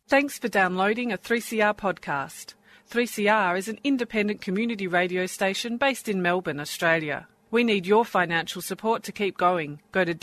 Thanks for downloading a 3CR podcast. 3CR is an independent community radio station based in Melbourne, Australia. We need your financial support to keep going. Go to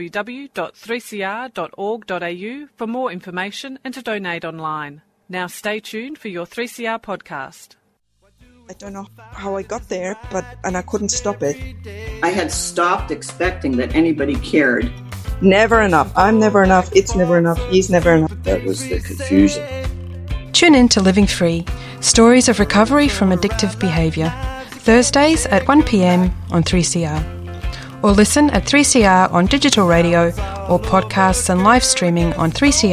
www.3cr.org.au for more information and to donate online. Now stay tuned for your 3CR podcast. I don't know how I got there, and I couldn't stop it. I had stopped expecting that anybody cared. Never enough. I'm never enough. It's never enough. He's never enough. That was the confusion. Tune in to Living Free, stories of recovery from addictive behaviour. Thursdays at 1 p.m. on 3CR. Or listen at 3CR on digital radio or podcasts and live streaming on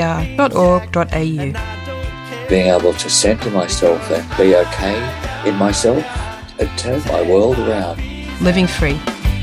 3cr.org.au. Being able to centre myself and be okay in myself, it turned my world around. Living Free.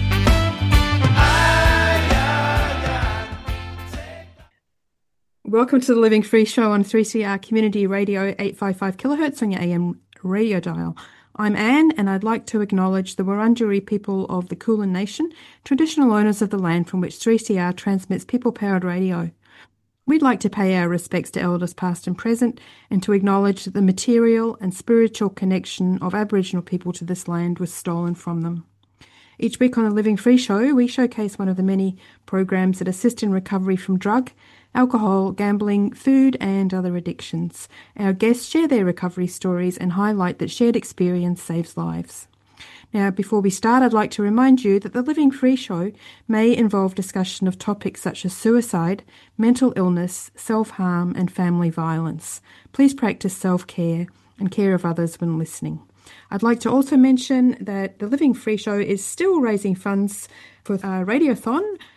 Welcome to the Living Free show on 3CR Community Radio 855 kHz on your AM radio dial. I'm Anne, and I'd like to acknowledge the Wurundjeri people of the Kulin Nation, traditional owners of the land from which 3CR transmits people-powered radio. We'd like to pay our respects to elders past and present, and to acknowledge that the material and spiritual connection of Aboriginal people to this land was stolen from them. Each week on the Living Free show, we showcase one of the many programs that assist in recovery from drug, alcohol, gambling, food and other addictions. Our guests share their recovery stories and highlight that shared experience saves lives. Now, before we start, I'd like to remind you that the Living Free show may involve discussion of topics such as suicide, mental illness, self-harm and family violence. Please practice self-care and care of others when listening. I'd like to also mention that the Living Free show is still raising funds for a radiothon.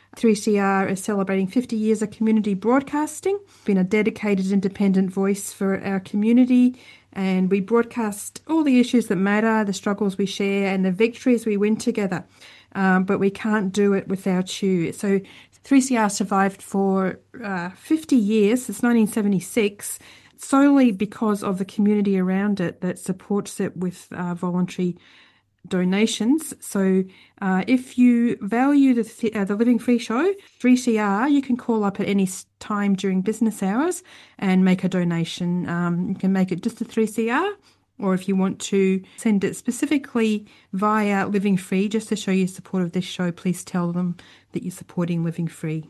3CR is celebrating 50 years of community broadcasting, been a dedicated independent voice for our community, and we broadcast all the issues that matter, the struggles we share and the victories we win together, but we can't do it without you. So 3CR survived for 50 years, since 1976, solely because of the community around it that supports it with voluntary donations. So if you value the Living Free show, 3CR, you can call up at any time during business hours and make a donation. You can make it just to 3CR, or if you want to send it specifically via Living Free, just to show your support of this show, please tell them that you're supporting Living Free.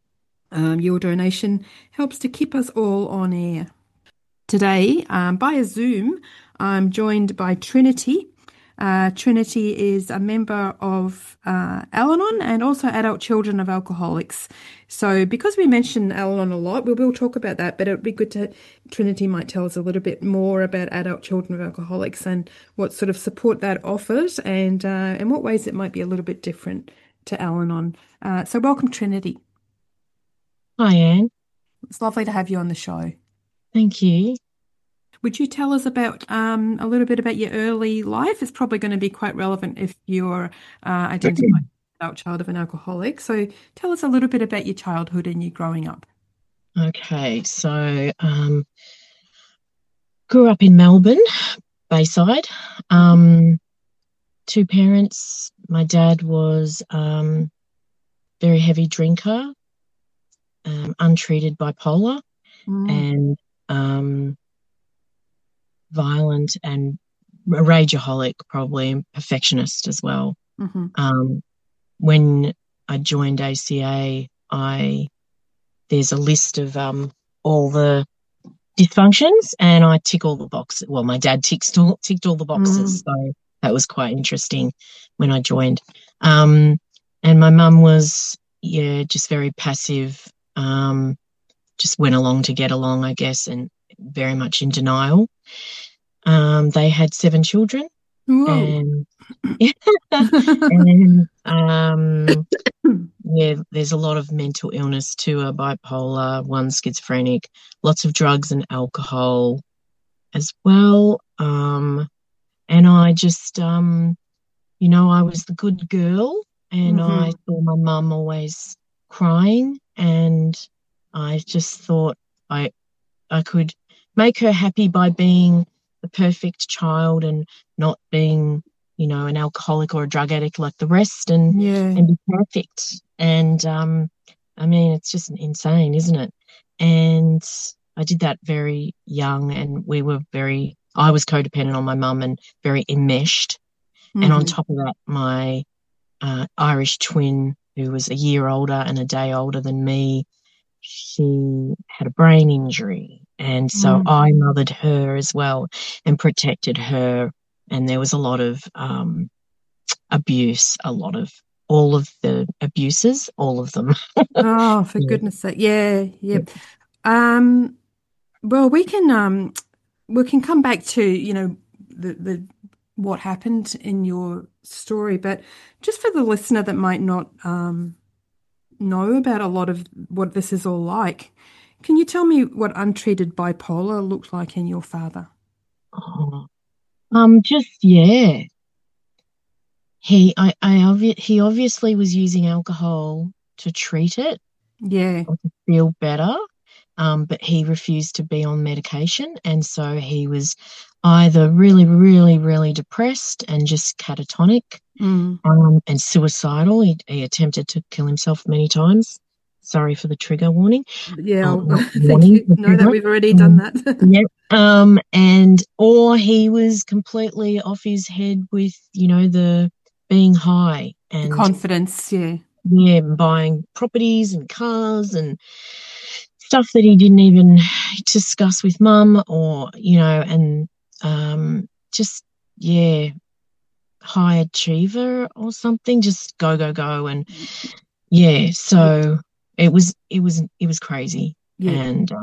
Your donation helps to keep us all on air. Today, via Zoom, I'm joined by Trinity. Trinity is a member of Al-Anon and also Adult Children of Alcoholics. So because we mention Al-Anon a lot, we will talk about that, but it would be good to, Trinity might tell us a little bit more about Adult Children of Alcoholics and what sort of support that offers and in what ways it might be a little bit different to Al-Anon. So welcome, Trinity. Hi, Anne. It's lovely to have you on the show. Thank you. Would you tell us about a little bit about your early life? It's probably going to be quite relevant if you're identified as an adult child of an alcoholic. So tell us a little bit about your childhood and your growing up. Okay, so grew up in Melbourne, Bayside. 2 parents. My dad was very heavy drinker, untreated bipolar, and violent and a rageaholic, probably, and perfectionist as well. Mm-hmm. When I joined ACA, there's a list of all the dysfunctions, and I tick all the boxes. Well, my dad ticked all the boxes, so that was quite interesting when I joined. And my mum was, just very passive, just went along to get along, I guess, and very much in denial. They had 7 children. Whoa. And there's a lot of mental illness too, bipolar, one schizophrenic, lots of drugs and alcohol as well. And I just, I was the good girl, and I saw my mum always crying, and I just thought I could make her happy by being the perfect child and not being, an alcoholic or a drug addict like the rest, and be perfect. And it's just insane, isn't it? And I did that very young, and I was codependent on my mum and very enmeshed. Mm-hmm. And on top of that, my Irish twin, who was a year older and a day older than me, she had a brain injury. And so I mothered her as well and protected her. And there was a lot of abuse, all of the abuses, all of them. Oh, for goodness sake. Yeah. Well, we can come back to, the what happened in your story, but just for the listener that might not know about a lot of what this is all like, can you tell me what untreated bipolar looked like in your father? He obviously was using alcohol to treat it, or to feel better, but he refused to be on medication, and so he was either really, really, really depressed and just catatonic, and suicidal. He attempted to kill himself many times. Sorry for the trigger warning. Yeah, thank you. No, that we've already done that. Or he was completely off his head with, the being high and confidence, buying properties and cars and stuff that he didn't even discuss with mum, or and high achiever or something, just go and so it was crazy. And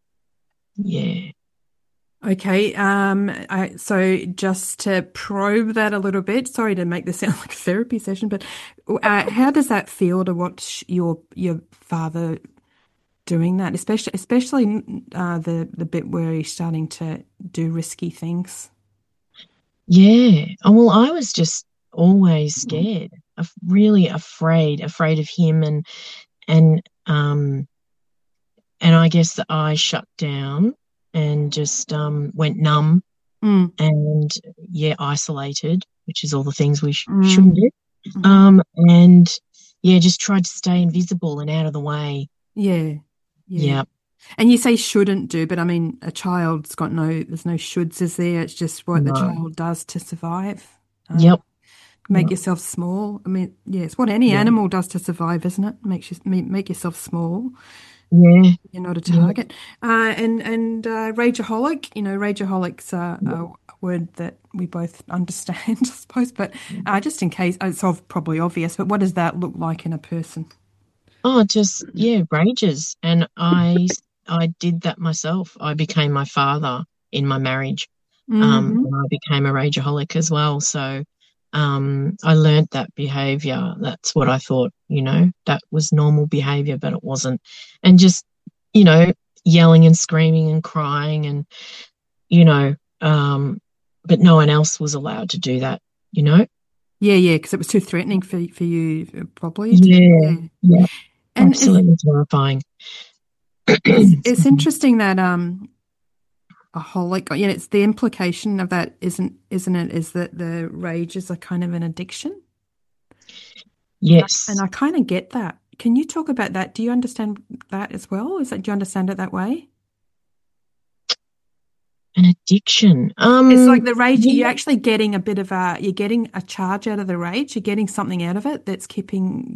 Okay. So just to probe that a little bit, sorry to make this sound like a therapy session, but how does that feel to watch your father doing that, especially the bit where he's starting to do risky things? Yeah. Oh, well, I was just always scared, really afraid of him, and I guess that I shut down and just went numb and isolated, which is all the things we shouldn't do. And just tried to stay invisible and out of the way. Yeah. And you say shouldn't do, but I mean, a child's got there's no shoulds, is there? It's just what the child does to survive. Make yourself small. I mean, it's what any animal does to survive, isn't it? Make yourself small. Yeah. You're not a target. And rageaholic, rageaholic's a word that we both understand, I suppose, but just in case, it's probably obvious, but what does that look like in a person? Oh, just, rages. And I did that myself. I became my father in my marriage. And I became a rageaholic as well. So I learned that behavior. That's what I thought, that was normal behavior, but it wasn't. And just, yelling and screaming and crying and, but no one else was allowed to do that, Yeah, because it was too threatening for you, probably. Yeah. And absolutely terrifying. It's interesting that a holic, it's the implication of that, isn't it? Is that the rage is a kind of an addiction? Yes, and I kind of get that. Can you talk about that? Do you understand that as well? Do you understand it that way? An addiction. It's like the rage. You're actually getting you're getting a charge out of the rage. You're getting something out of it that's taking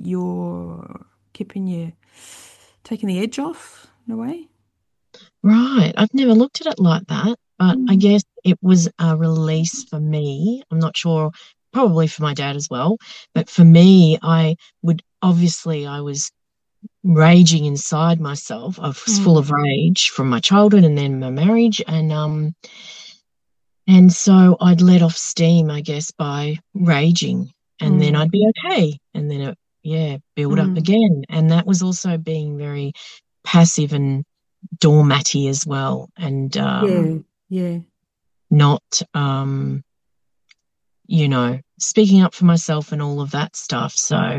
the edge off in a way. Right. I've never looked at it like that, but I guess it was a release for me. I'm not sure, probably for my dad as well, but for me, I was raging inside myself. I was full of rage from my childhood and then my marriage, and so I'd let off steam, I guess, by raging, and then I'd be okay, and then it build up again. And that was also being very passive and doormatty as well, and not speaking up for myself and all of that stuff. So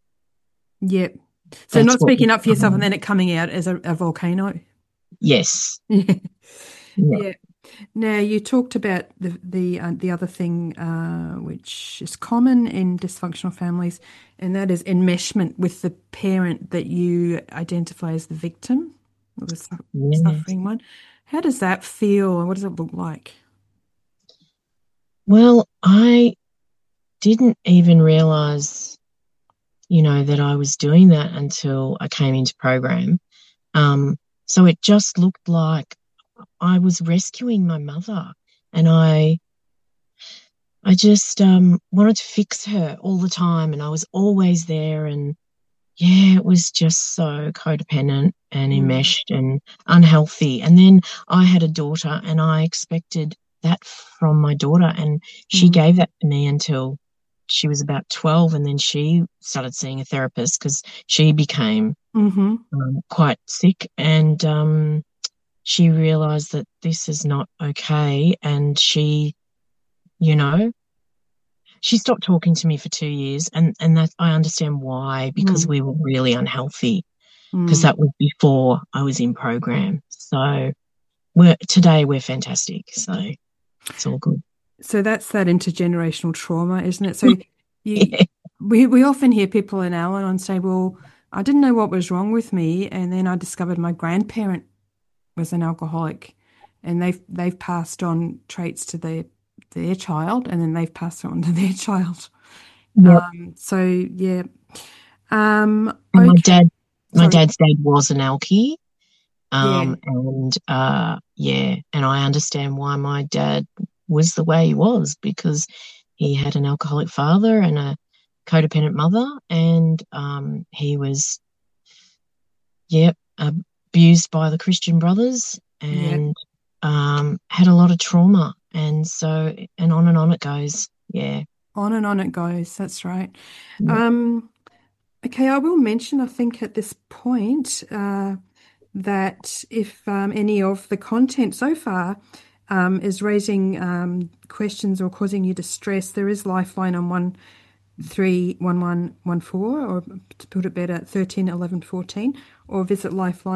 so not speaking up for yourself and then it coming out as a volcano. Yes. Yeah. Now, you talked about the other thing which is common in dysfunctional families, and that is enmeshment with the parent that you identify as the victim. the suffering one. How does that feel, and what does it look like? Well, I didn't even realise, that I was doing that until I came into program. So it just looked like I was rescuing my mother, and I just wanted to fix her all the time, and I was always there, and it was just so codependent and enmeshed and unhealthy. And then I had a daughter, and I expected that from my daughter, and she gave that to me until she was about 12, and then she started seeing a therapist because she became quite sick, and she realised that this is not okay, and she stopped talking to me for 2 years, and that I understand why, because we were really unhealthy, because that was before I was in program. So today we're fantastic, so it's all good. So that's that intergenerational trauma, isn't it? So we often hear people in Al-Anon say, well, I didn't know what was wrong with me, and then I discovered my grandparent was an alcoholic, and they've passed on traits to their child, and then they've passed it on to their child. Yep. And my dad's dad was an alkie, and I understand why my dad was the way he was, because he had an alcoholic father and a codependent mother, and he was abused by the Christian Brothers, and had a lot of trauma, and so and on it goes. On and on it goes. That's right. Okay, I will mention, I think, at this point that if any of the content so far is raising questions or causing you distress, there is Lifeline on 131114, or to put it better, 13 11 14, or visit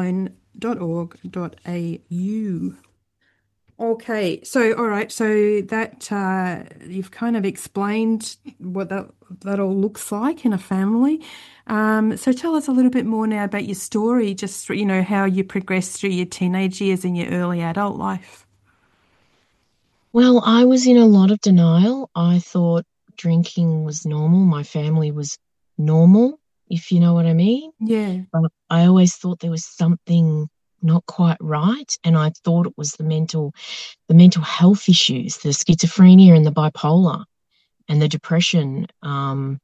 lifeline.org.au. Okay, so all right, so that you've kind of explained what that all looks like in a family. So tell us a little bit more now about your story, just how you progressed through your teenage years and your early adult life. Well, I was in a lot of denial. I thought drinking was normal. My family was normal, if you know what I mean. Yeah. But I always thought there was something not quite right, and I thought it was the mental health issues, the schizophrenia and the bipolar and the depression. And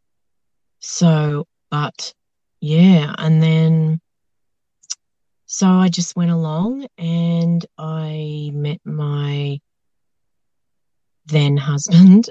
then so I just went along, and I met my then husband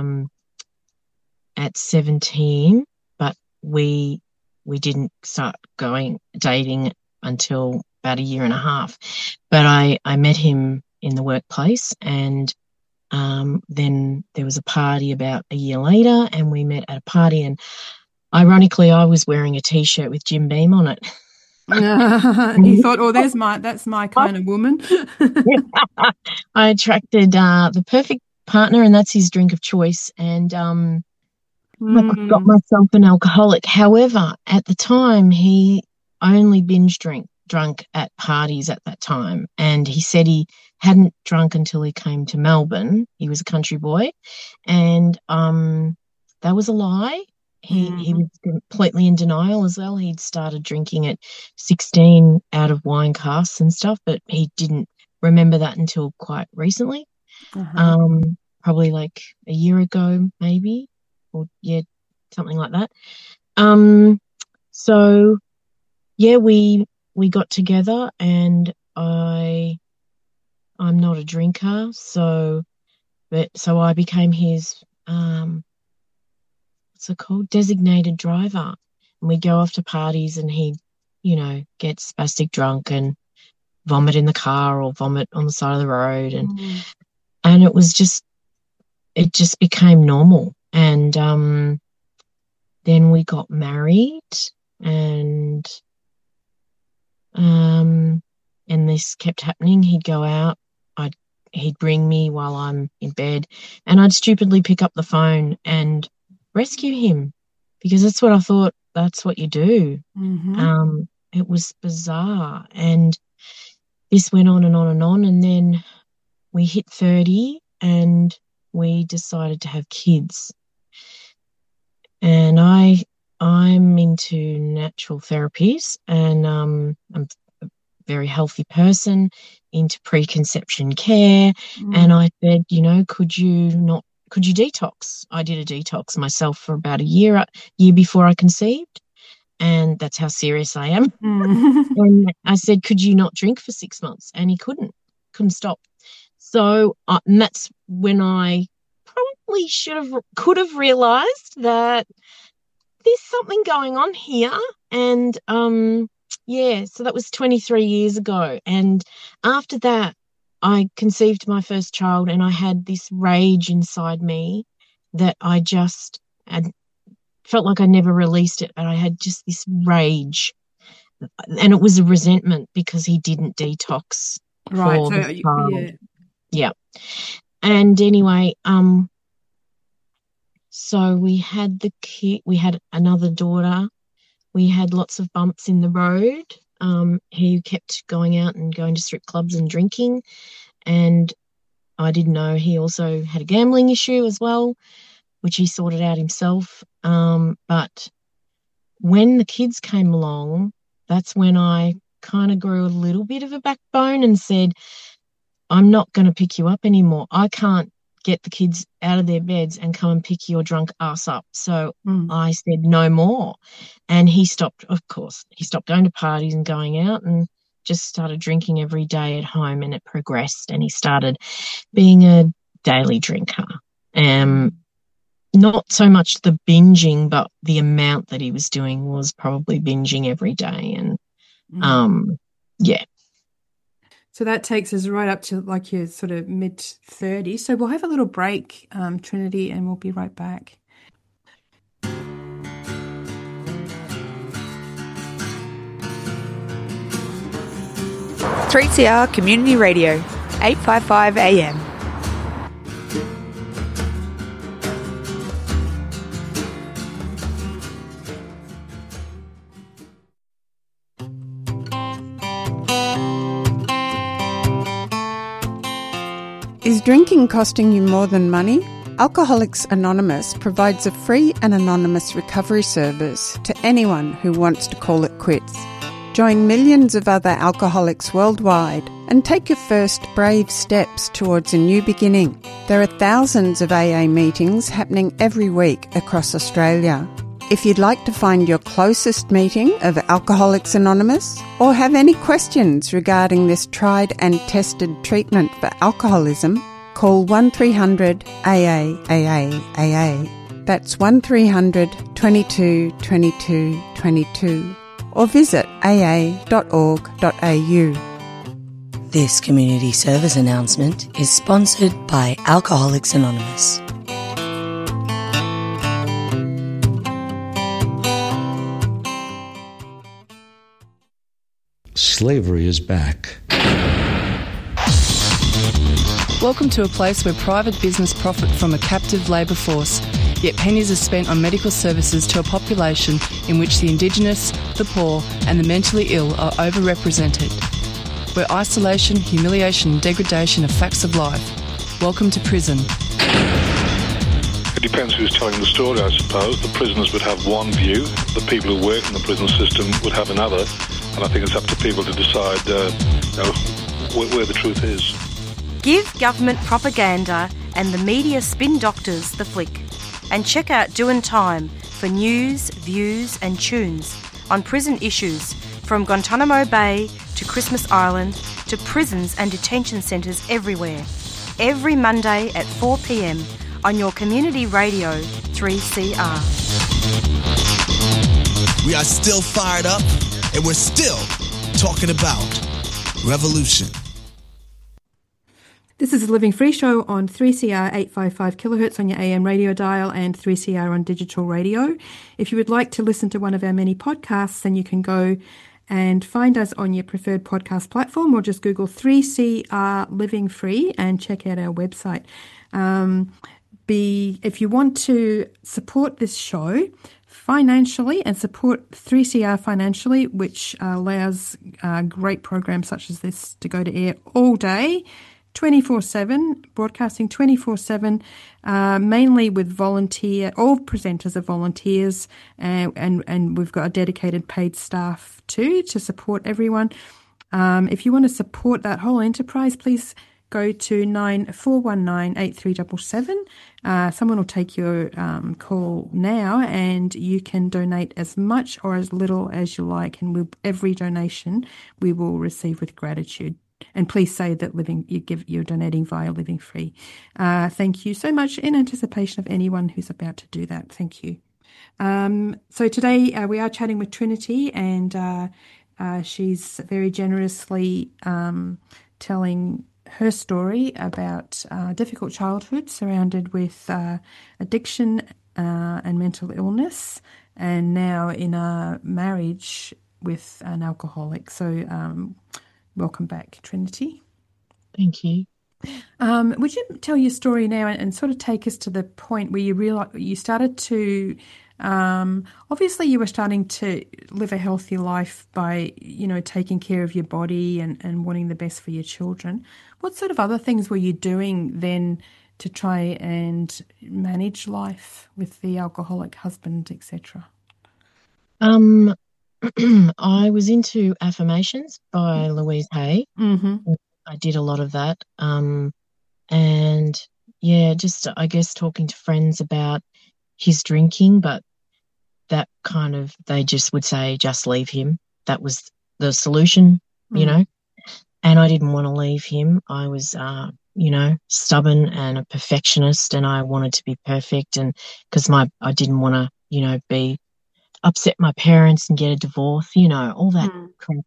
at 17, but we didn't start dating until about a year and a half. But I met him in the workplace, and then there was a party about a year later, and we met at a party, and ironically I was wearing a T-shirt with Jim Beam on it. He thought, that's my kind of woman. I attracted the perfect partner, and that's his drink of choice, and I got myself an alcoholic. However, at the time he only binge drunk at parties at that time, and he said he hadn't drunk until he came to Melbourne. He was a country boy, and that was a lie. He was completely in denial as well. He'd started drinking at 16 out of wine casks and stuff, but he didn't remember that until quite recently. Probably like a year ago, maybe, or something like that. So we got together, and I'm not a drinker, so I became his what's it called, designated driver, and we'd go off to parties, and he'd get spastic drunk and vomit in the car or vomit on the side of the road, and it just became normal. And then we got married, and this kept happening. He'd go out, he'd bring me while I'm in bed, and I'd stupidly pick up the phone and rescue him, because that's what I thought, that's what you do. it was bizarre. And this went on and on and on. And then we hit 30 and we decided to have kids. And I'm into natural therapies, and I'm a very healthy person, into preconception care. And I said, could you detox? I did a detox myself for about a year before I conceived. And that's how serious I am. And I said, could you not drink for 6 months? And he couldn't stop. So and that's when I probably could have realised that there's something going on here. And so that was 23 years ago. And after that, I conceived my first child, and I had this rage inside me that I just felt like I never released it, but I had just this rage. And it was a resentment because he didn't detox for the child. Yeah. And anyway, so we had the kid, we had another daughter. We had lots of bumps in the road. He kept going out and going to strip clubs and drinking. And I didn't know he also had a gambling issue as well, which he sorted out himself. But when the kids came along, that's when I kind of grew a little bit of a backbone and said, I'm not going to pick you up anymore. I can't get the kids out of their beds and come and pick your drunk ass up. So I said no more. And he stopped, of course. He stopped going to parties and going out and just started drinking every day at home, and it progressed, and he started being a daily drinker. Not so much the binging, but the amount that he was doing was probably binging every day. And So that takes us right up to like your sort of mid-30s. So we'll have a little break, Trinity, and we'll be right back. 3CR Community Radio, 855 AM. Is drinking costing you more than money? Alcoholics Anonymous provides a free and anonymous recovery service to anyone who wants to call it quits. Join millions of other alcoholics worldwide and take your first brave steps towards a new beginning. There are thousands of AA meetings happening every week across Australia. If you'd like to find your closest meeting of Alcoholics Anonymous or have any questions regarding this tried and tested treatment for alcoholism, call 1300 AA. That's 1300 22 22 22 or visit aa.org.au. This community service announcement is sponsored by Alcoholics Anonymous. Slavery is back. Welcome to a place where private business profit from a captive labour force, yet pennies are spent on medical services to a population in which the Indigenous, the poor and the mentally ill are overrepresented. Where isolation, humiliation and degradation are facts of life. Welcome to prison. It depends who's telling the story, I suppose. The prisoners would have one view, the people who work in the prison system would have another, and I think it's up to people to decide where the truth is. Give government propaganda and the media spin doctors the flick. And check out Doin' Time for news, views and tunes on prison issues from Guantanamo Bay to Christmas Island to prisons and detention centres everywhere. Every Monday at 4 p.m. on your community radio 3CR. We are still fired up and we're still talking about revolution. This is the Living Free Show on 3CR 855 kilohertz on your AM radio dial and 3CR on digital radio. If you would like to listen to one of our many podcasts, then you can go and find us on your preferred podcast platform or just Google 3CR Living Free and check out our website. If you want to support this show, financially and support 3CR financially, which allows great programs such as this to go to air all day, 24/7, broadcasting 24/7, mainly with all presenters are volunteers, and we've got a dedicated paid staff too to support everyone. If you want to support that whole enterprise, please go to 94198377. Someone will take your call now, and you can donate as much or as little as you like, and every donation we will receive with gratitude. And please say that you're donating via Living Free. Thank you so much, in anticipation of anyone who's about to do that. Thank you. So today we are chatting with Trinity, and she's very generously telling her story about difficult childhood surrounded with addiction and mental illness, and now in a marriage with an alcoholic. So welcome back, Trinity. Thank you. Would you tell your story now and sort of take us to the point where you started to obviously you were starting to live a healthy life by, taking care of your body and wanting the best for your children. What sort of other things were you doing then to try and manage life with the alcoholic husband, etc.? I was into Affirmations by Louise Hay. Mm-hmm. I did a lot of that. And yeah, just I guess talking to friends about his drinking, but that kind of, they just would say, just leave him. That was the solution, you know. And I didn't want to leave him. I was, stubborn and a perfectionist, and I wanted to be perfect, and because I didn't want to, be upset my parents and get a divorce, all that crap.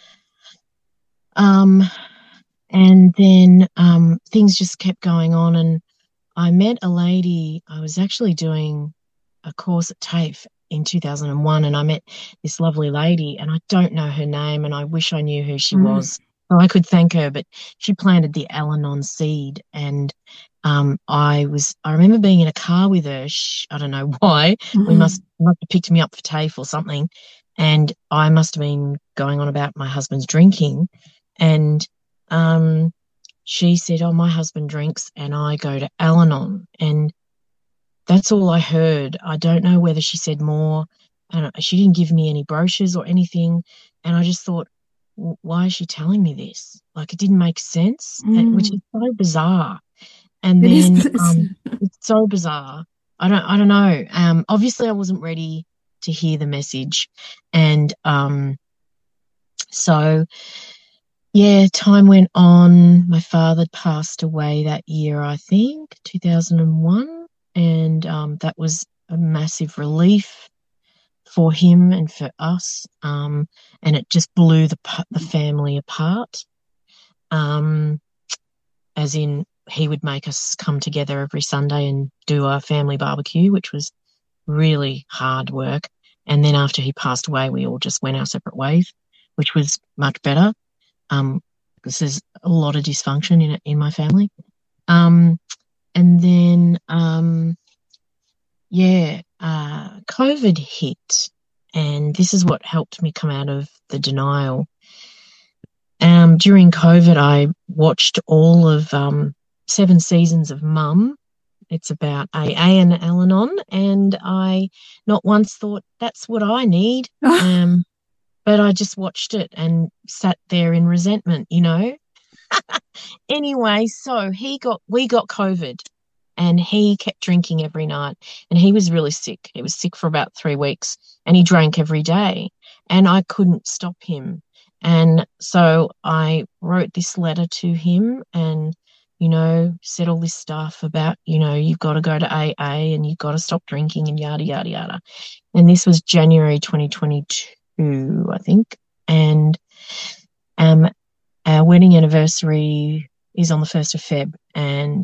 And then things just kept going on, and I met a lady. I was actually doing a course at TAFE in 2001, and I met this lovely lady, and I don't know her name, and I wish I knew who she was so I could thank her, but she planted the Al-Anon seed, and I remember being in a car with her. I don't know why. We must have picked me up for TAFE or something, and I must have been going on about my husband's drinking, and she said, "Oh, my husband drinks and I go to Al-Anon," and that's all I heard. I don't know whether she said more, and she didn't give me any brochures or anything, and I just thought, why is she telling me this? Like, it didn't make sense, which is so bizarre. And then it's so bizarre. I don't know. Obviously I wasn't ready to hear the message, and so yeah, time went on. My father passed away that year, I think, 2001, and that was a massive relief for him and for us, and it just blew the family apart, as in he would make us come together every Sunday and do a family barbecue, which was really hard work. And then after he passed away, we all just went our separate ways, which was much better, because there's a lot of dysfunction in my family. And then, COVID hit, and this is what helped me come out of the denial. During COVID, I watched all of 7 seasons of Mum. It's about AA and Al-Anon, and I not once thought that's what I need, but I just watched it and sat there in resentment, Anyway, so we got COVID, and he kept drinking every night, and he was really sick. He was sick for about 3 weeks, and he drank every day, and I couldn't stop him. And so I wrote this letter to him and, said all this stuff about, you've got to go to AA and you've got to stop drinking and yada, yada, yada. And this was January 2022, I think. And our wedding anniversary is on the 1st of Feb. And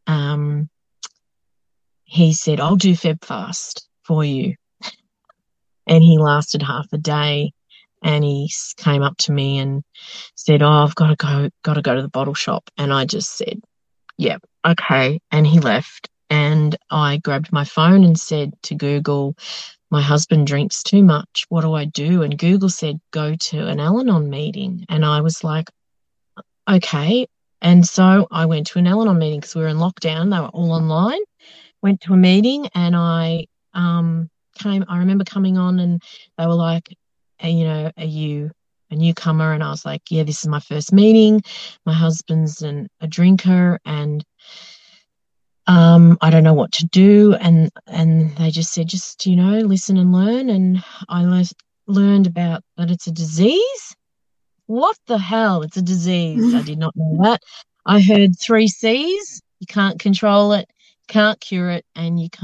he said, "I'll do Feb fast for you." And he lasted half a day. And he came up to me and said, "Oh, I've got to go to the bottle shop." And I just said, "Yep, okay." And he left. And I grabbed my phone and said to Google, my husband drinks too much. What do I do? And Google said, go to an Al-Anon meeting. And I was like, okay. And so I went to an Al-Anon meeting because we were in lockdown. They were all online. Went to a meeting, and I remember coming on, and they were like, you know, are you a newcomer? And I was like, yeah, this is my first meeting. My husband's a drinker, and I don't know what to do. And they just said, just, you know, listen and learn. And I learned about that it's a disease. What the hell? It's a disease. I did not know that. I heard 3 C's. You can't control it, can't cure it, and you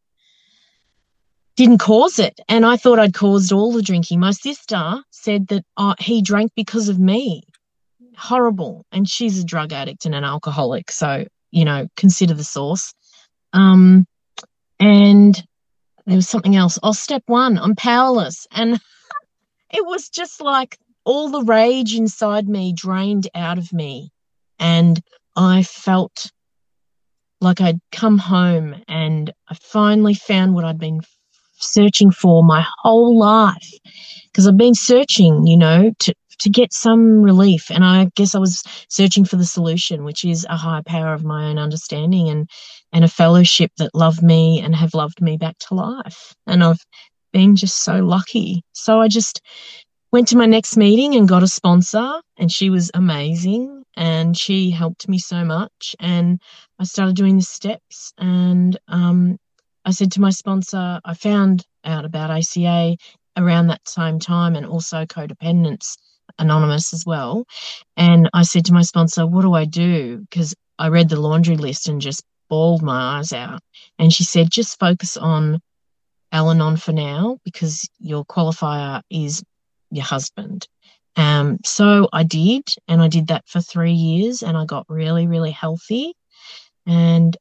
didn't cause it. And I thought I'd caused all the drinking. My sister said that he drank because of me. Horrible. And she's a drug addict and an alcoholic. So, you know, consider the source. And there was something else. Oh, step 1, I'm powerless. And it was just like all the rage inside me drained out of me. And I felt like I'd come home, and I finally found what I'd been searching for my whole life, because I've been searching, you know, to get some relief. And I guess I was searching for the solution, which is a higher power of my own understanding and a fellowship that loved me and have loved me back to life. And I've been just so lucky. So I just went to my next meeting and got a sponsor, and she was amazing, and she helped me so much. And I started doing the steps, and I said to my sponsor, I found out about ACA around that same time, and also Codependence Anonymous as well. And I said to my sponsor, what do I do? Because I read the laundry list and just bawled my eyes out. And she said, just focus on Al-Anon for now, because your qualifier is your husband. So I did, and I did that for 3 years, and I got really, really healthy. And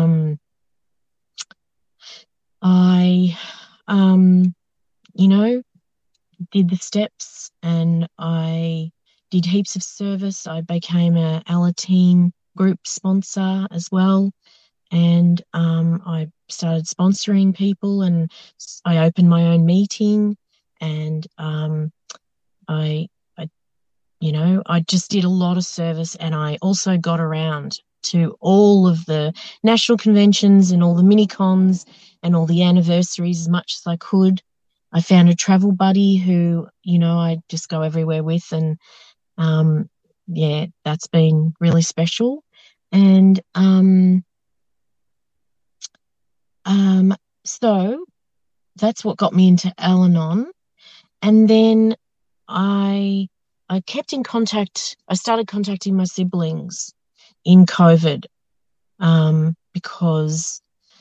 I, you know, did the steps, and I did heaps of service. I became a Alateen group sponsor as well. And I started sponsoring people, and I opened my own meeting, and I just did a lot of service. And I also got around to all of the national conventions and all the mini cons and all the anniversaries as much as I could. I found a travel buddy who, you know, I just go everywhere with, and yeah, that's been really special. And so that's what got me into Al-Anon. And then I kept in contact. I started contacting my siblings in COVID because,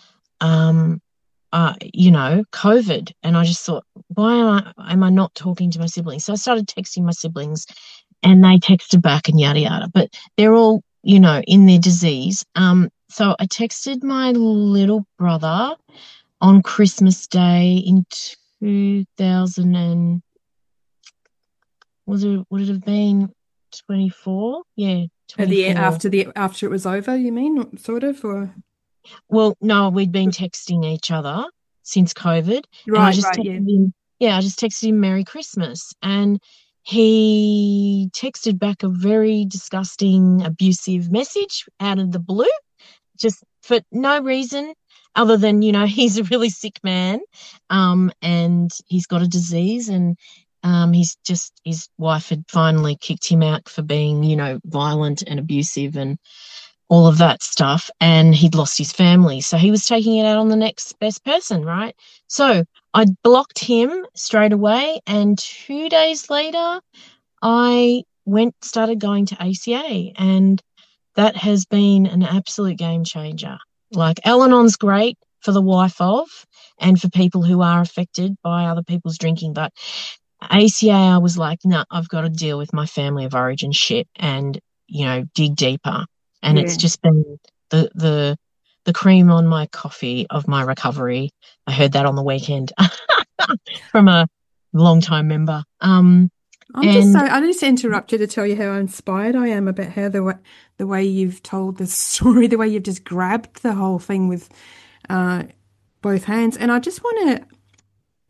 you know, COVID. And I just thought, why am I not talking to my siblings? So I started texting my siblings, and they texted back and yada, yada. But they're all, you know, in their disease. So I texted my little brother on Christmas Day in 2000 and would it have been 24? Yeah, 24. After it was over, you mean, sort of, or? Well, no, we'd been texting each other since COVID. Right, I just texted him Merry Christmas, and he texted back a very disgusting, abusive message out of the blue, just for no reason other than, you know, he's a really sick man, and he's got a disease, and his wife had finally kicked him out for being, you know, violent and abusive and all of that stuff, and he'd lost his family. So he was taking it out on the next best person, right? So I blocked him straight away, and 2 days later I started going to ACA, and that has been an absolute game changer. Like, Al-Anon's great for the wife of and for people who are affected by other people's drinking, but ACA, I was like, no, I've got to deal with my family of origin shit and, you know, dig deeper. And It's just been the cream on my coffee of my recovery. I heard that on the weekend from a long-time member. I just interrupt you to tell you how inspired I am about how the way you've told the story, the way you've just grabbed the whole thing with both hands. And I just want to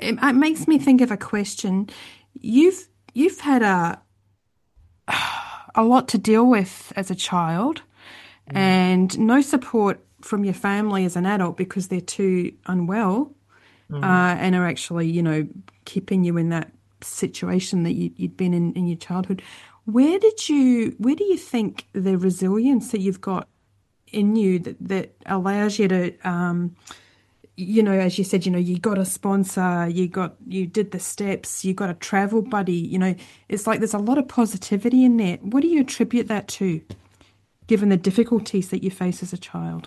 it makes me think of a question. You've had a lot to deal with as a child, and no support from your family as an adult because they're too unwell, and are actually, keeping you in that situation that you'd been in your childhood. Where do you think the resilience that you've got in you that allows you to, as you said, you got a sponsor, you did the steps, you got a travel buddy, it's like there's a lot of positivity in there. What do you attribute that to, given the difficulties that you face as a child?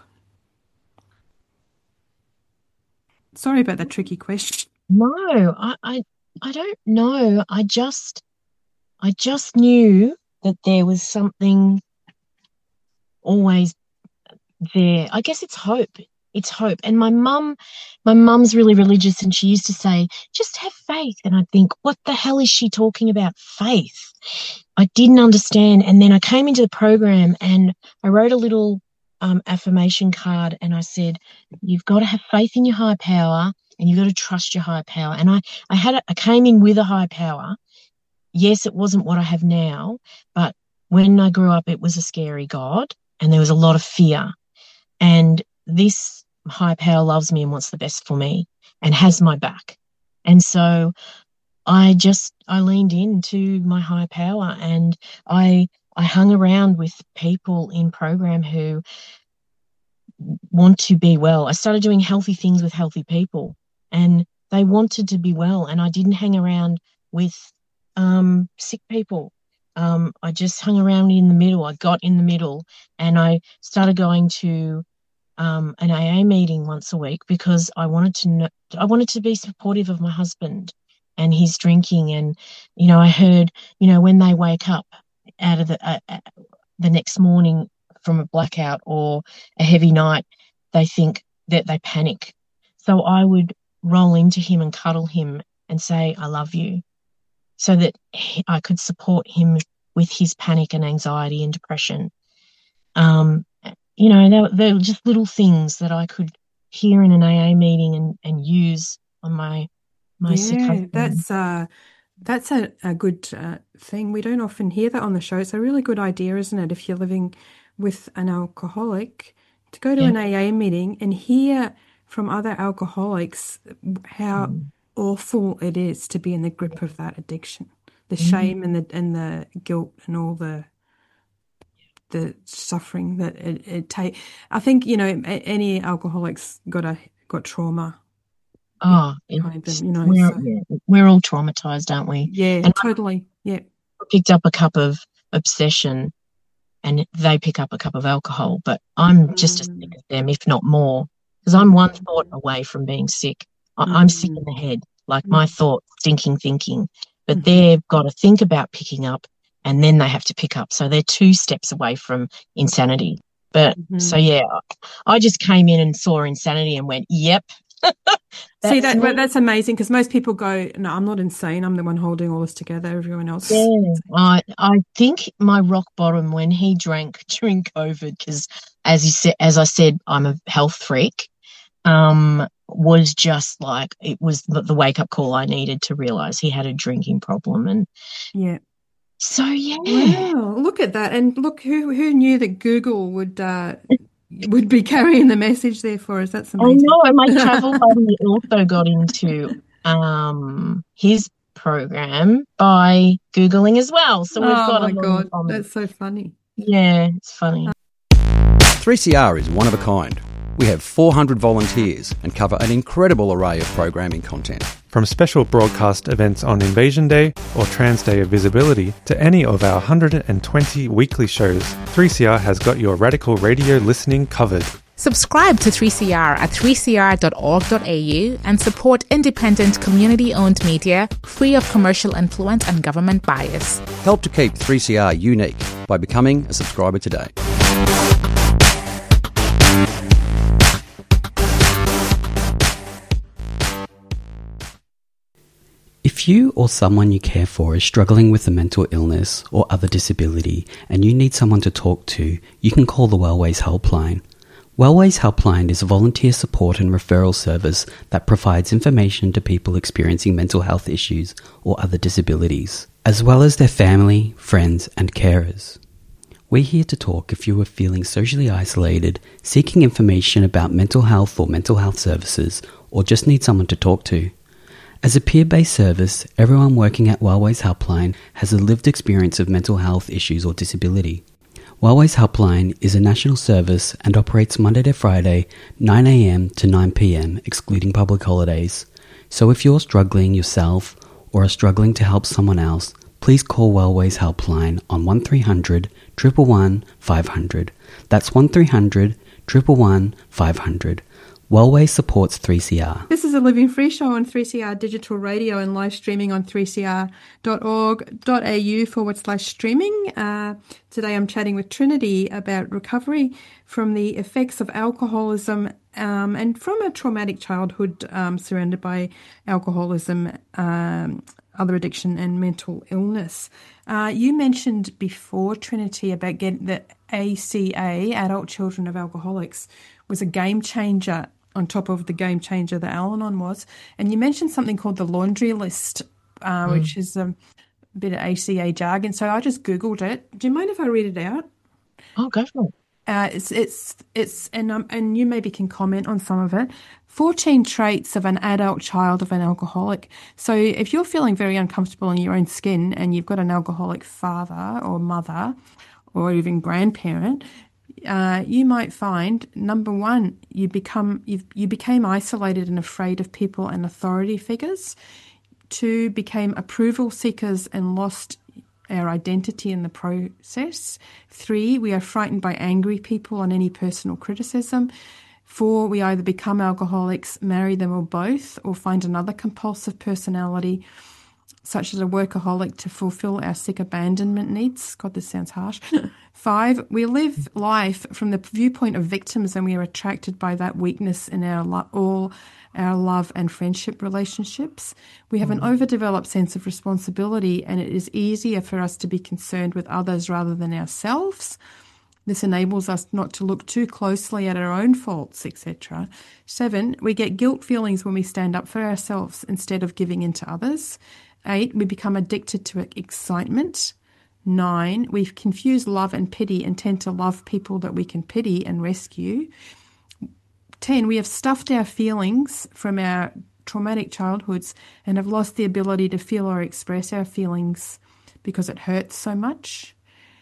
Sorry about that tricky question. No, I don't know. I just knew that there was something always there. I guess it's hope. It's hope. And my mum's really religious, and she used to say, just have faith. And I'd think, what the hell is she talking about? Faith. I didn't understand. And then I came into the program and I wrote a little affirmation card, and I said, you've got to have faith in your higher power, and you've got to trust your higher power. And I came in with a higher power. Yes, it wasn't what I have now, but when I grew up, it was a scary God, and there was a lot of fear. And this higher power loves me and wants the best for me and has my back. And so I leaned into my higher power, and I hung around with people in program who want to be well. I started doing healthy things with healthy people, and they wanted to be well, and I didn't hang around with sick people. I just hung around in the middle. I got in the middle, and I started going to an AA meeting once a week because I wanted to be supportive of my husband and his drinking. And I heard when they wake up out of the next morning from a blackout or a heavy night, they think that they panic. So I would roll into him and cuddle him and say, I love you, so that I could support him with his panic and anxiety and depression. They were just little things that I could hear in an AA meeting and use on my sick husband. That's a good thing. We don't often hear that on the show. It's a really good idea, isn't it, if you're living with an alcoholic, to go to an AA meeting and hear from other alcoholics how awful it is to be in the grip of that addiction, the shame and the guilt and all the suffering that it takes. I think any alcoholic's got trauma. Oh, we're all traumatized, aren't we? Yeah, and totally. Yeah, I picked up a cup of obsession, and they pick up a cup of alcohol, but I'm just as sick as them, if not more, because I'm one thought away from being sick. I'm sick in the head, like my thoughts, stinking thinking, but they've got to think about picking up, and then they have to pick up. So they're 2 steps away from insanity. But so, yeah, I just came in and saw insanity and went, yep. See, that's amazing, because most people go, no, I'm not insane. I'm the one holding all this together. Everyone else. Yeah, I think my rock bottom when he drank during COVID, because as I said, I'm a health freak, was just like, it was the wake up call I needed to realize he had a drinking problem. And yeah. So, yeah. Wow, look at that. And look, who knew that Google would be carrying the message there for us? That's amazing. I know, and my travel buddy also got into his program by Googling as well. So we've got oh my God, that's so funny. Yeah, it's funny. 3CR is one of a kind. We have 400 volunteers and cover an incredible array of programming content. From special broadcast events on Invasion Day or Trans Day of Visibility to any of our 120 weekly shows, 3CR has got your radical radio listening covered. Subscribe to 3CR at 3cr.org.au and support independent community-owned media free of commercial influence and government bias. Help to keep 3CR unique by becoming a subscriber today. If you or someone you care for is struggling with a mental illness or other disability and you need someone to talk to, you can call the Wellways Helpline. Wellways Helpline is a volunteer support and referral service that provides information to people experiencing mental health issues or other disabilities, as well as their family, friends and carers. We're here to talk if you are feeling socially isolated, seeking information about mental health or mental health services, or just need someone to talk to. As a peer-based service, everyone working at Wellways Helpline has a lived experience of mental health issues or disability. Wellways Helpline is a national service and operates Monday to Friday, 9 a.m. to 9 p.m, excluding public holidays. So if you're struggling yourself or are struggling to help someone else, please call Wellways Helpline on 1300 111 500. That's 1300 111 500. Wellways supports 3CR. This is a Living Free show on 3CR Digital Radio and live streaming on 3cr.org.au/streaming. Today I'm chatting with Trinity about recovery from the effects of alcoholism and from a traumatic childhood surrounded by alcoholism, other addiction and mental illness. You mentioned before, Trinity, about getting the ACA, Adult Children of Alcoholics, was a game changer on top of the game changer that Al-Anon was. And you mentioned something called the laundry list, which is a bit of ACA jargon. So I just Googled it. Do you mind if I read it out? Oh, go for it. And you maybe can comment on some of it. 14 traits of an adult child of an alcoholic. So if you're feeling very uncomfortable in your own skin and you've got an alcoholic father or mother or even grandparent, you might find, number one, you became isolated and afraid of people and authority figures. 2, became approval seekers and lost our identity in the process. 3, we are frightened by angry people and any personal criticism. 4, we either become alcoholics, marry them or both, or find another compulsive personality, such as a workaholic, to fulfill our sick abandonment needs. God, this sounds harsh. 5, we live life from the viewpoint of victims and we are attracted by that weakness in all our love and friendship relationships. We have an overdeveloped sense of responsibility and it is easier for us to be concerned with others rather than ourselves. This enables us not to look too closely at our own faults, etc. 7, we get guilt feelings when we stand up for ourselves instead of giving in to others. 8, we become addicted to excitement. 9, we confuse love and pity and tend to love people that we can pity and rescue. 10, we have stuffed our feelings from our traumatic childhoods and have lost the ability to feel or express our feelings because it hurts so much.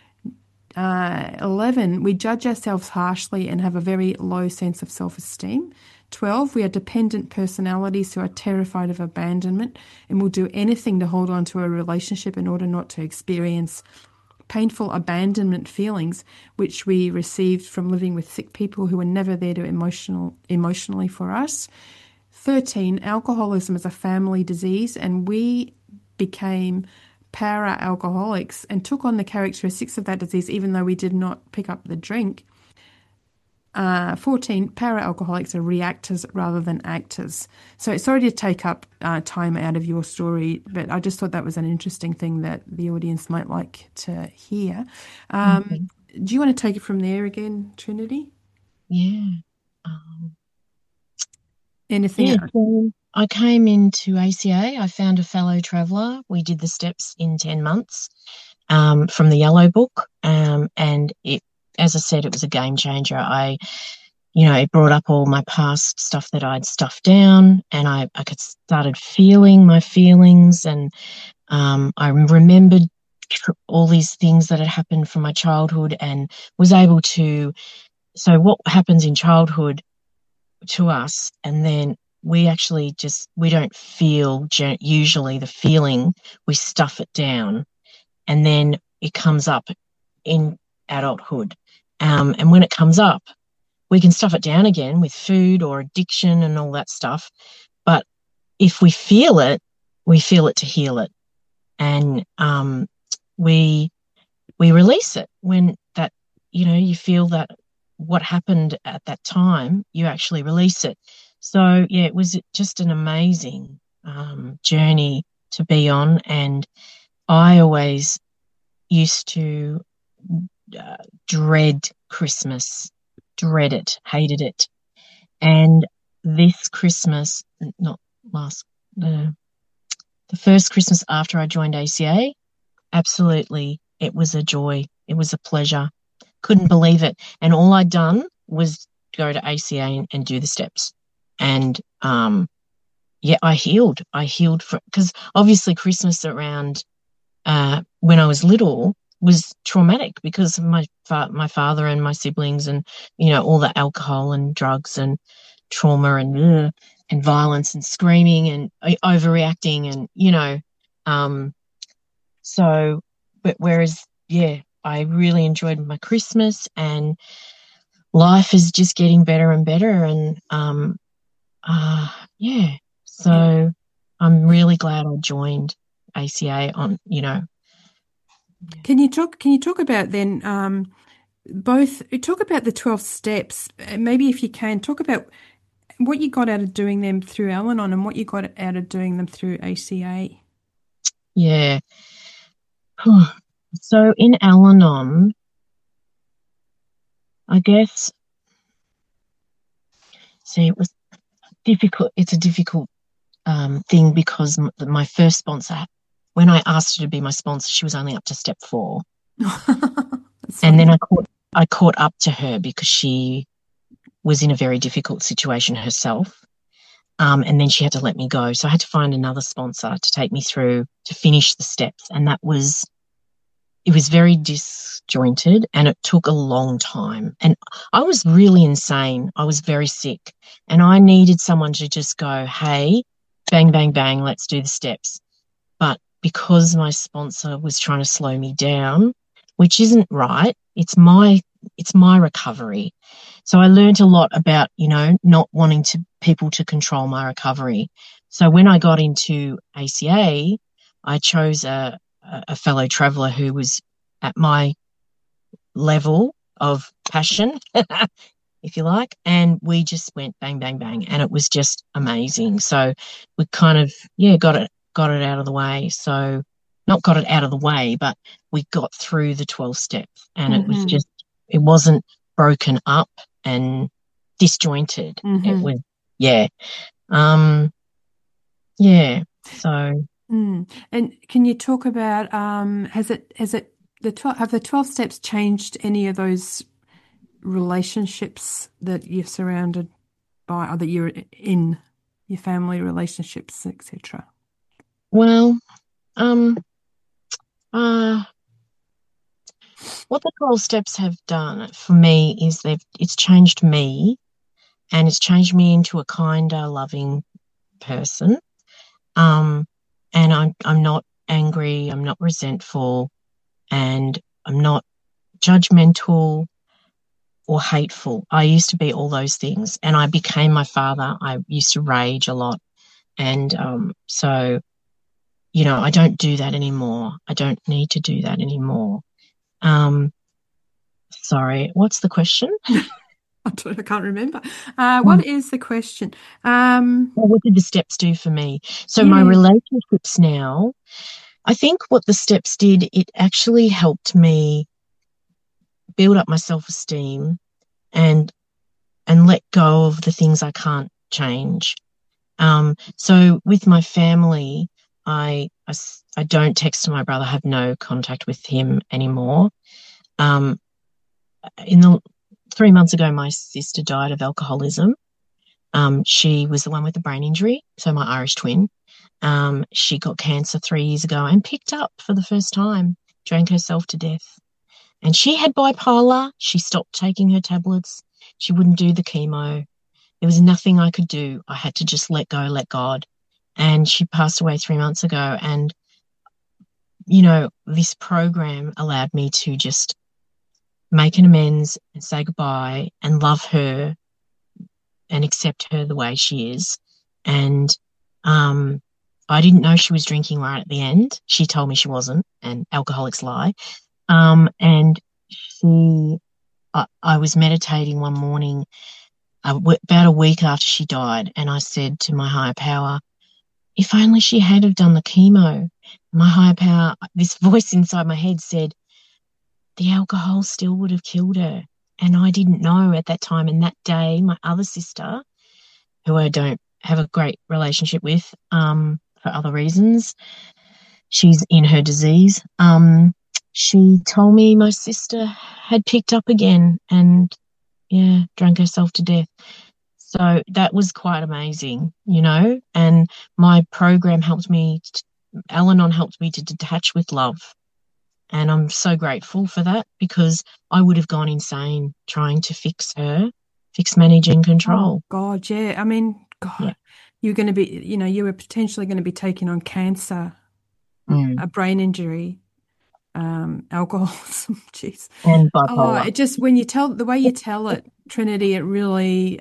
11, we judge ourselves harshly and have a very low sense of self-esteem. 12, we are dependent personalities who are terrified of abandonment and will do anything to hold on to a relationship in order not to experience painful abandonment feelings, which we received from living with sick people who were never there to emotionally for us. 13, alcoholism is a family disease, and we became para-alcoholics and took on the characteristics of that disease even though we did not pick up the drink. 14, para-alcoholics are reactors rather than actors. So sorry to take up time out of your story, but I just thought that was an interesting thing that the audience might like to hear. Do you want to take it from there again, Trinity? Yeah. Anything else? So I came into ACA. I found a fellow traveller. We did the steps in 10 months from the Yellow Book, and it, as I said, it was a game changer. It brought up all my past stuff that I'd stuffed down, and I started feeling my feelings, and I remembered all these things that had happened from my childhood and was able to, so what happens in childhood to us, and then we actually we don't feel usually the feeling, we stuff it down, and then it comes up in adulthood. And when it comes up, we can stuff it down again with food or addiction and all that stuff. But if we feel it to heal it. And we release it when that, you feel that what happened at that time, you actually release it. So, yeah, it was just an amazing journey to be on. And I always used to dread Christmas dread it, hated it. And this Christmas, not last, the first Christmas after I joined ACA, absolutely, it was a joy. It was a pleasure. Couldn't believe it. And all I'd done was go to ACA and do the steps. And, I healed. Because obviously Christmas around when I was little was traumatic because of my father and my siblings and, all the alcohol and drugs and trauma and violence and screaming and overreacting and, but whereas, I really enjoyed my Christmas and life is just getting better and better. And, so I'm really glad I joined ACA on, Can you talk about then talk about the 12 steps, maybe if you can, talk about what you got out of doing them through Al-Anon and what you got out of doing them through ACA. Yeah. So in Al-Anon, I guess, it was difficult. It's a difficult thing because my first sponsor, when I asked her to be my sponsor, she was only up to step 4. And then I caught up to her because she was in a very difficult situation herself. And then she had to let me go. So I had to find another sponsor to take me through to finish the steps. And it was very disjointed and it took a long time. And I was really insane. I was very sick and I needed someone to just go, hey, bang, bang, bang, let's do the steps. But because my sponsor was trying to slow me down, which isn't right, it's my recovery. So I learned a lot about, not wanting people to control my recovery. So when I got into ACA, I chose a fellow traveller who was at my level of passion, if you like, and we just went bang, bang, bang, and it was just amazing. So we kind of, got it out of the way. So not got it out of the way, but we got through the 12 steps and it was just, it wasn't broken up and disjointed. It was, so. And can you talk about have the 12 steps changed any of those relationships that you're surrounded by or that you're in, your family relationships, etc.? Well, what the 12 steps have done for me is it's changed me and it's changed me into a kinder, loving person. And I'm not angry, I'm not resentful, and I'm not judgmental or hateful. I used to be all those things, and I became my father. I used to rage a lot, and so, I don't do that anymore. I don't need to do that anymore. Sorry, what's the question? I can't remember. What is the question? What did the steps do for me? So my relationships now, I think what the steps did, it actually helped me build up my self-esteem and let go of the things I can't change. So with my family, I don't text my brother, have no contact with him anymore. 3 months ago, my sister died of alcoholism. She was the one with the brain injury, so my Irish twin. She got cancer 3 years ago and picked up for the first time, drank herself to death. And she had bipolar. She stopped taking her tablets. She wouldn't do the chemo. There was nothing I could do. I had to just let go, let God. And she passed away 3 months ago. And, this program allowed me to just make an amends and say goodbye and love her and accept her the way she is. And I didn't know she was drinking right at the end. She told me she wasn't, and alcoholics lie. And I was meditating one morning about a week after she died, and I said to my higher power, if only she had have done the chemo. My higher power, this voice inside my head said, the alcohol still would have killed her. I didn't know at that time. And that day, my other sister, who I don't have a great relationship with for other reasons, she's in her disease. She told me my sister had picked up again and, drank herself to death. So that was quite amazing, and my program helped me, Al-Anon helped me to detach with love. And I'm so grateful for that, because I would have gone insane trying to fix her, manage, and control. Oh, God, yeah. I mean, God, yeah. You're going to be, you were potentially going to be taking on cancer, a brain injury, alcoholism, jeez. And bipolar. It just, when you the way you tell it, Trinity, it really,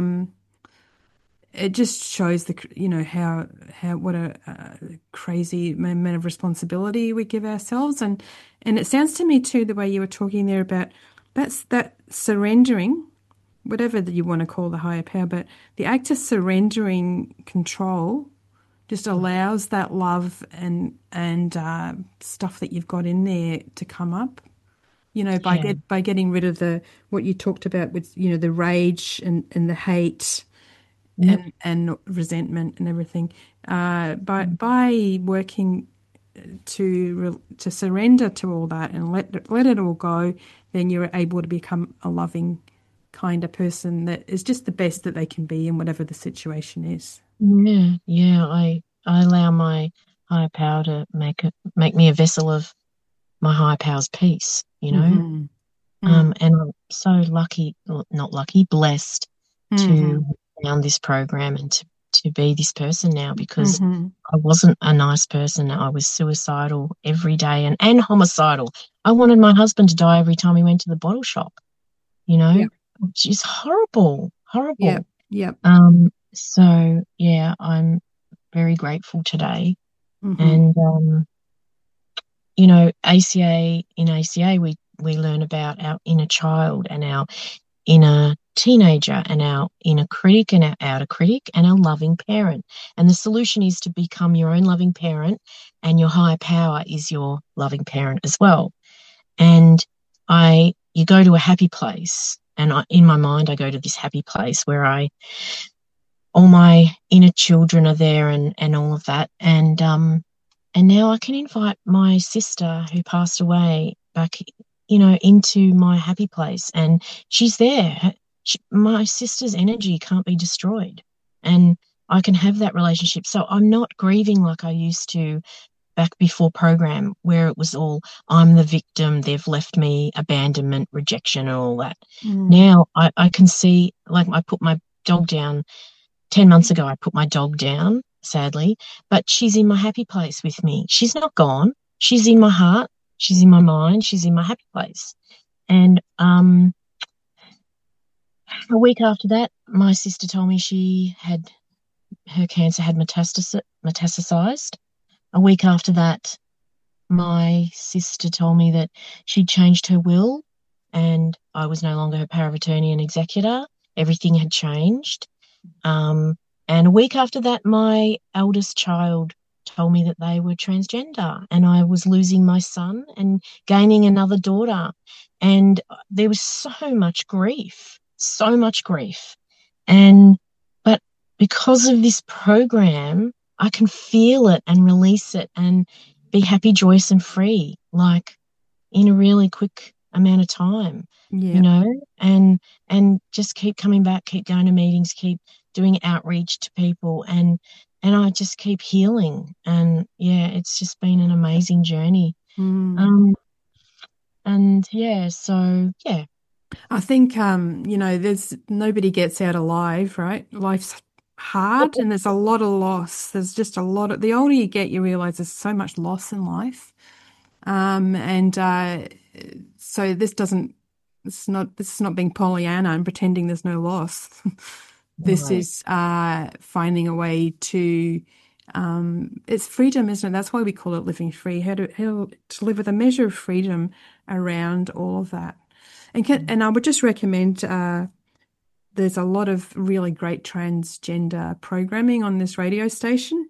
it just shows what a crazy amount of responsibility we give ourselves. And it sounds to me too, the way you were talking there about that surrendering, whatever that you want to call the higher power, but the act of surrendering control just allows that love and stuff that you've got in there to come up, by getting rid of what you talked about with, the rage and the hate. Yep. And resentment and everything. By working to surrender to all that and let it all go, then you're able to become a loving, kind of person that is just the best that they can be in whatever the situation is. Yeah. I allow my higher power to make me a vessel of my higher power's peace. And I'm so blessed to found this program and to be this person now, because I wasn't a nice person. I was suicidal every day and homicidal. I wanted my husband to die every time he went to the bottle shop, which is horrible. Yep. So, I'm very grateful today. And, in ACA, we learn about our inner child and our inner teenager and our inner critic and our outer critic and our loving parent. And the solution is to become your own loving parent, and your higher power is your loving parent as well. And you go to a happy place, and in my mind I go to this happy place where all my inner children are there and all of that. And now I can invite my sister who passed away back into my happy place, and she's there. My sister's energy can't be destroyed, and I can have that relationship. So I'm not grieving like I used to back before program, where it was all, I'm the victim, they've left me, abandonment, rejection, and all that. Now I can see, like, I put my dog down 10 months ago. I put my dog down, sadly, but she's in my happy place with me. She's not gone. She's in my heart. She's in my mind. She's in my happy place. And a week after that, my sister told me her cancer had metastasized. A week after that, my sister told me that she'd changed her will and I was no longer her power of attorney and executor. Everything had changed. And a week after that, my eldest child told me that they were transgender, and I was losing my son and gaining another daughter. And there was so much grief. But because of this program, I can feel it and release it and be happy, joyous, and free, like in a really quick amount of time, and just keep coming back, keep going to meetings, keep doing outreach to people, and I just keep healing. And it's just been an amazing journey. I think there's nobody gets out alive, right? Life's hard and there's a lot of loss. There's just a lot of, the older you get, you realize there's so much loss in life. So this is not being Pollyanna and pretending there's no loss. This is finding a way to, it's freedom, isn't it? That's why we call it living free, how to live with a measure of freedom around all of that. And I would just recommend, there's a lot of really great transgender programming on this radio station.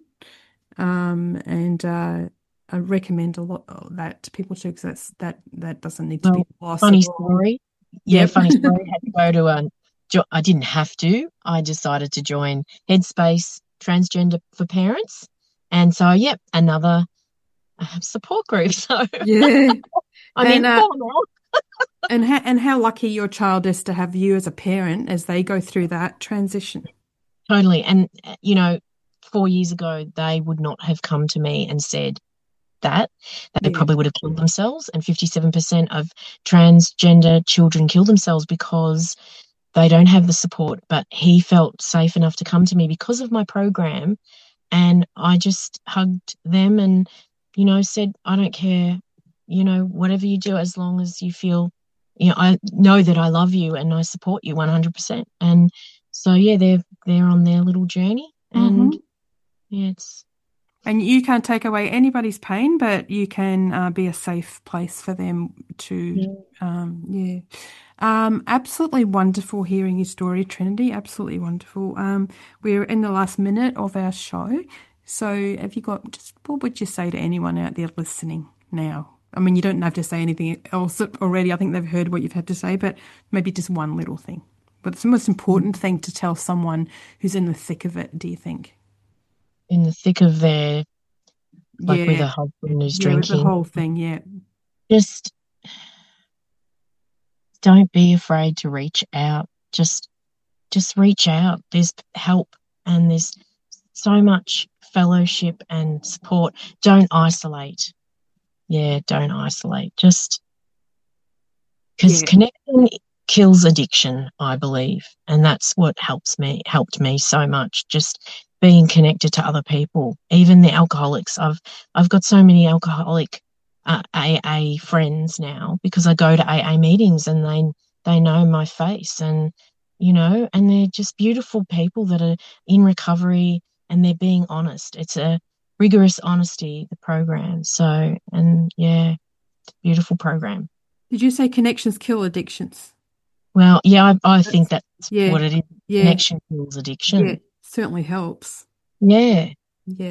I recommend a lot of that to people too, because that doesn't need to be lost. Funny story. funny story. Had to go to I didn't have to. I decided to join Headspace Transgender for Parents, and so another support group. So yeah, I'm in now. And how lucky your child is to have you as a parent as they go through that transition. Totally. And, 4 years ago, they would not have come to me and said that they probably would have killed themselves. And 57% of transgender children kill themselves because they don't have the support. But he felt safe enough to come to me because of my program. And I just hugged them and, said, I don't care, whatever you do, as long as you feel, I know that I love you and I support you 100%. And so, they're on their little journey, and and you can't take away anybody's pain, but you can be a safe place for them to, absolutely wonderful hearing your story, Trinity. Absolutely wonderful. We're in the last minute of our show. So have you got, what would you say to anyone out there listening now? I mean, you don't have to say anything else already. I think they've heard what you've had to say, but maybe just one little thing. What's the most important thing to tell someone who's in the thick of it, do you think? In the thick of their, with a husband who's drinking. With the whole thing, Just don't be afraid to reach out. Just reach out. There's help and there's so much fellowship and support. Don't isolate. Don't isolate. Just because connection kills addiction, I believe, and that's what helped me so much. Just being connected to other people, even the alcoholics. I've got so many alcoholic AA friends now because I go to AA meetings and they know my face, and and they're just beautiful people that are in recovery and they're being honest. It's a rigorous honesty, the program. So, and it's a beautiful program. Did you say connections kill addictions? Well, I think that's what it is. Connection kills addiction. Yeah, certainly helps. Yeah. Yeah.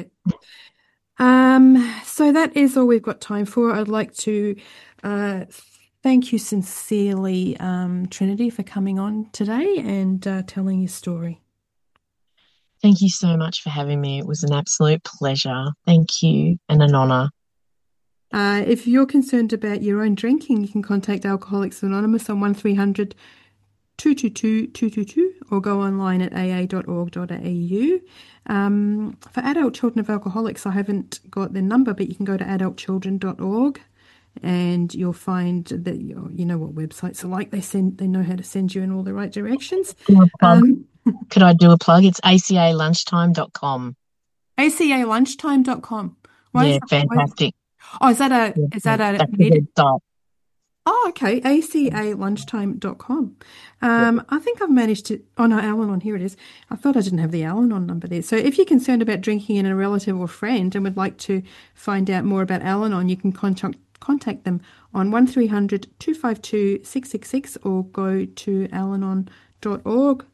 So that is all we've got time for. I'd like to thank you sincerely, Trinity, for coming on today and telling your story. Thank you so much for having me. It was an absolute pleasure. Thank you, and an honour. If you're concerned about your own drinking, you can contact Alcoholics Anonymous on 1300 222 222 or go online at aa.org.au. For adult children of alcoholics, I haven't got their number, but you can go to adultchildren.org and you'll find that you know what websites are like. They know how to send you in all the right directions. Could I do a plug? It's acalunchtime.com. acalunchtime.com. Fantastic. Oh, is that a meeting? Oh, okay. acalunchtime.com. I think I've managed to. Oh no, Al-Anon. Here it is. I thought I didn't have the Al-Anon number there. So if you're concerned about drinking in a relative or friend and would like to find out more about Al-Anon, you can contact them on 1300 252 666 or go to alanon.org.au.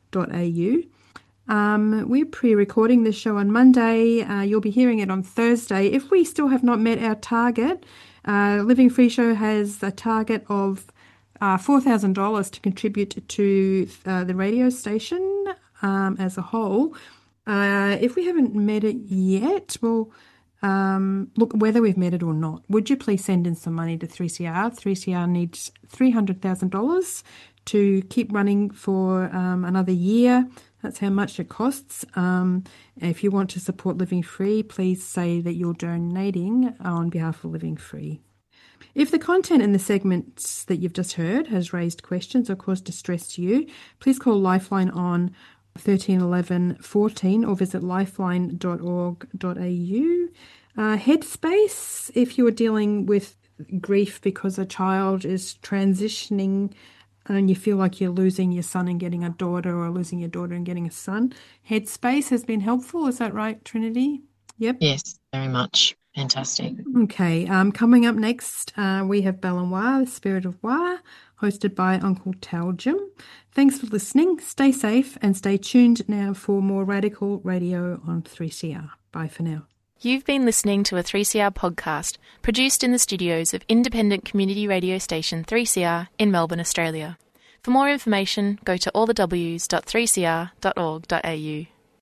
We're pre-recording this show on Monday. You'll be hearing it on Thursday. If we still have not met our target, Living Free Show has a target of $4,000 to contribute to the radio station as a whole. If we haven't met it yet, we'll look whether we've met it or not. Would you please send in some money to 3CR? 3CR needs $300,000 to keep running for another year. That's how much it costs. If you want to support Living Free, please say that you're donating on behalf of Living Free. If the content in the segments that you've just heard has raised questions or caused distress to you, please call Lifeline on 1311 14 or visit lifeline.org.au. Headspace, if you're dealing with grief because a child is transitioning and you feel like you're losing your son and getting a daughter or losing your daughter and getting a son. Headspace has been helpful. Is that right, Trinity? Yep. Yes, very much. Fantastic. Okay. Coming up next, we have Balanoir, the Spirit of Wa, hosted by Uncle Taljum. Thanks for listening. Stay safe and stay tuned now for more Radical Radio on 3CR. Bye for now. You've been listening to a 3CR podcast produced in the studios of independent community radio station 3CR in Melbourne, Australia. For more information, go to allthews.3cr.org.au.